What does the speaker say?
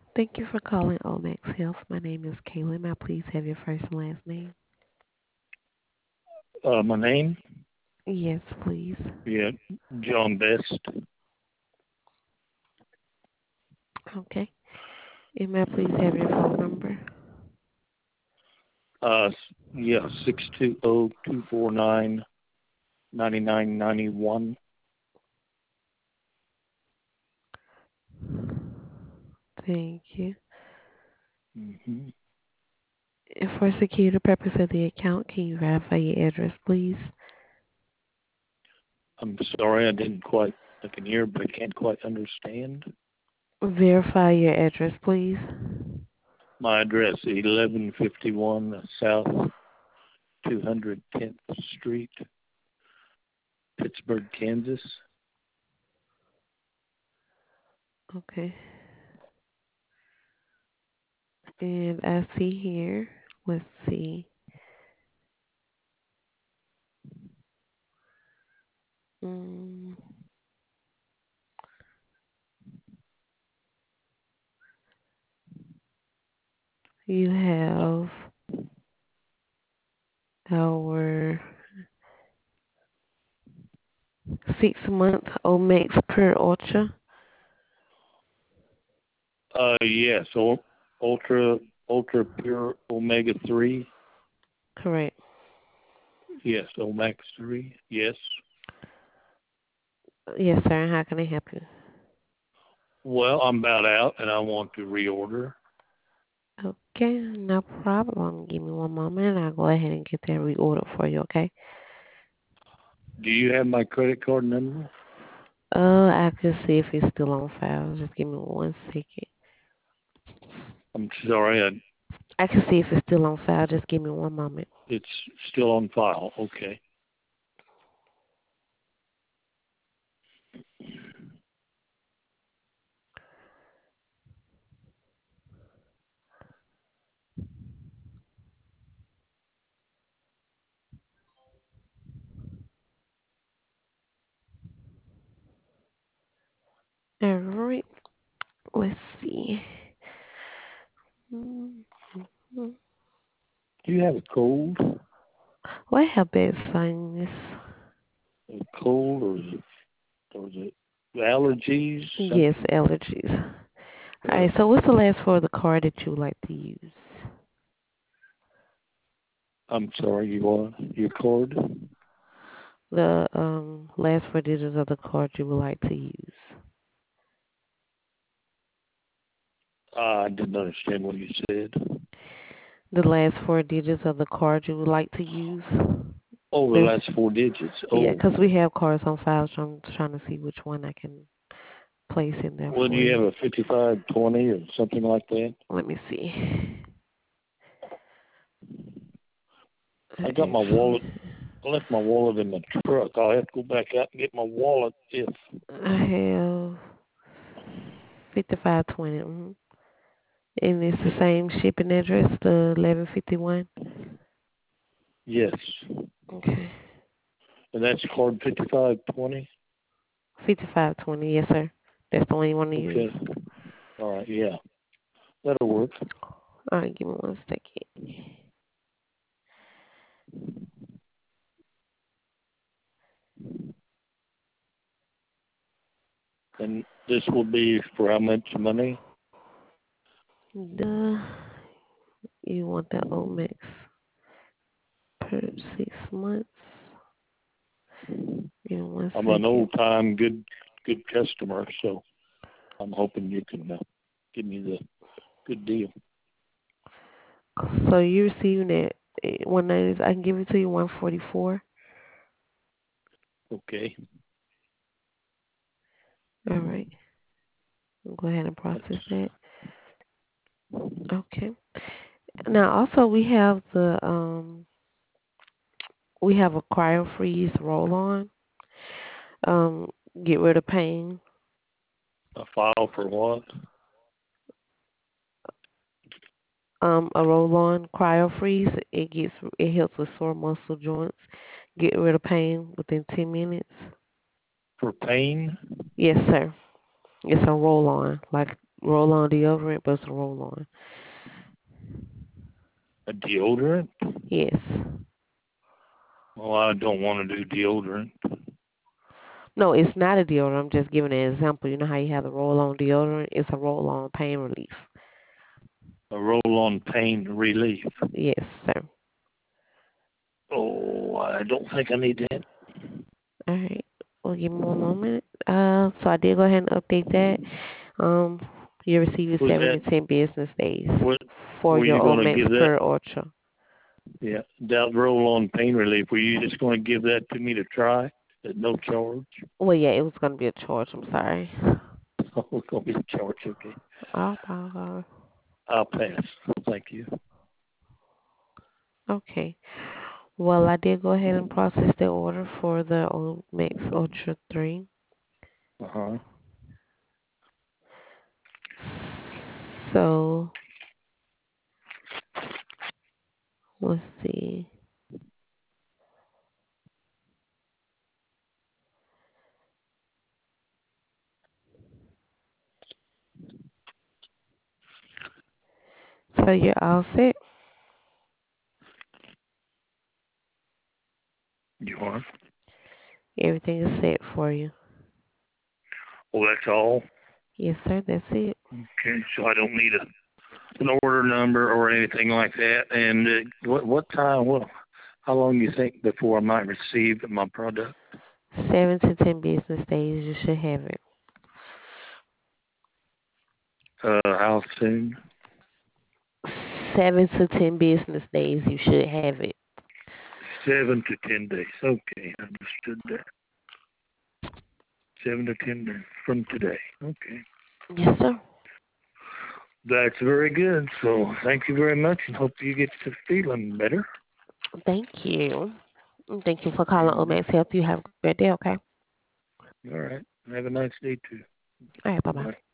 Thank you for calling Omax Health. My name is Kaylin. May I please have your first and last name? My name? Yes, please. Yeah, John Best. Okay. And may I please have your phone number? Yeah, 620-249-9991. Thank you. Mm-hmm. And for security purpose of the account, can you verify your address, please? I'm sorry, I can hear, but I can't quite understand. Verify your address, please. My address, 1151 South 210th Street, Pittsburgh, Kansas. Okay. And I see here, let's see. Mm, you have our 6 month Omax per Ultra. Yes, Ultra, Ultra Pure Omega 3. Correct. Yes, Omax 3. Yes. Yes, sir. How can I help you? Well, I'm about out and I want to reorder. Okay, no problem. Give me one moment. I'll go ahead and get that reordered for you, okay? Do you have my credit card number? I can see if it's still on file. Just give me 1 second. I'm sorry, I can see if it's still on file. Just give me one moment. it's still on file. Okay. All right. Let's see. Mhm. Do you have a cold? What help is sinus? A cold, or is it allergies? Yes, Something? allergies. All Uh, right. So, what's the last four of the card that you would like to use? I'm sorry, you are your card? The last four digits of the card you would like to use. I didn't understand what you said. The last four digits of the card you would like to use. Oh, the There's last four digits. Yeah, Oh, because we have cards on file, so I'm trying to see which one I can place in there well, do for you have you. a 5520 or something like that? Let me see. I got my Actually, wallet. I left my wallet in the truck. I'll have to go back out and get my wallet if. I have 5520. And it's the same shipping address, the 1151. Yes. Okay. And that's card 5520? 5520, yes, sir. That's the one you want to use. Okay. All right. Yeah. That'll work. All right, give me 1 second. And this will be for how much money? Duh. You want the Omex per 6 months? Give me one I'm an second. old time good customer, so I'm hoping you can give me the good deal. So you're receiving it 190. I can give it to you 144. Okay. All right. I'll go ahead and That's process that. Okay. Now also we have a cryo freeze roll on. Um, get rid of pain. a file for what? A roll on cryo freeze. It helps with sore muscle joints. Get rid of pain within 10 minutes. For pain? Yes, sir. It's a roll on, like roll-on deodorant, but it's a roll-on. A deodorant? Yes. Well, I don't want to do deodorant. No, it's not a deodorant. I'm just giving an example. You know how you have the roll-on deodorant? It's a roll-on pain relief. A roll-on pain relief. Yes, sir. Oh, I don't think I need that. All right. Well, give me one moment. So I did go ahead and update that. Um, you receive it Was 7 to 10 business days what? for Were your you going to Omax give that? Per Ultra. Yeah, that roll-on pain relief. Were you just going to give that to me to try at no charge? Well, yeah, it was gonna be a charge. I'm sorry. Oh, it's going to be a charge. Okay, Oh, bye. I'll pass. Thank you. Okay. Well, I did go ahead and process the order for the Omax Ultra 3. Uh huh. So let's see. So you're all set. You are. Everything is set for you. Well, that's all. Yes, sir. That's it. Okay, so I don't need an order number or anything like that. And what time? Well, how long do you think before I might receive my product? 7 to 10 business days. You should have it. How soon? 7 to 10 business days. You should have it. 7 to 10 days. Okay, understood that. 7 to 10 days from today. Okay. Yes, sir. That's very good. So thank you very much and hope you get to feeling better. Thank you. Thank you for calling All Omax Health. You have a great day. Okay. right. Have a nice day too. All right. Bye bye. Bye.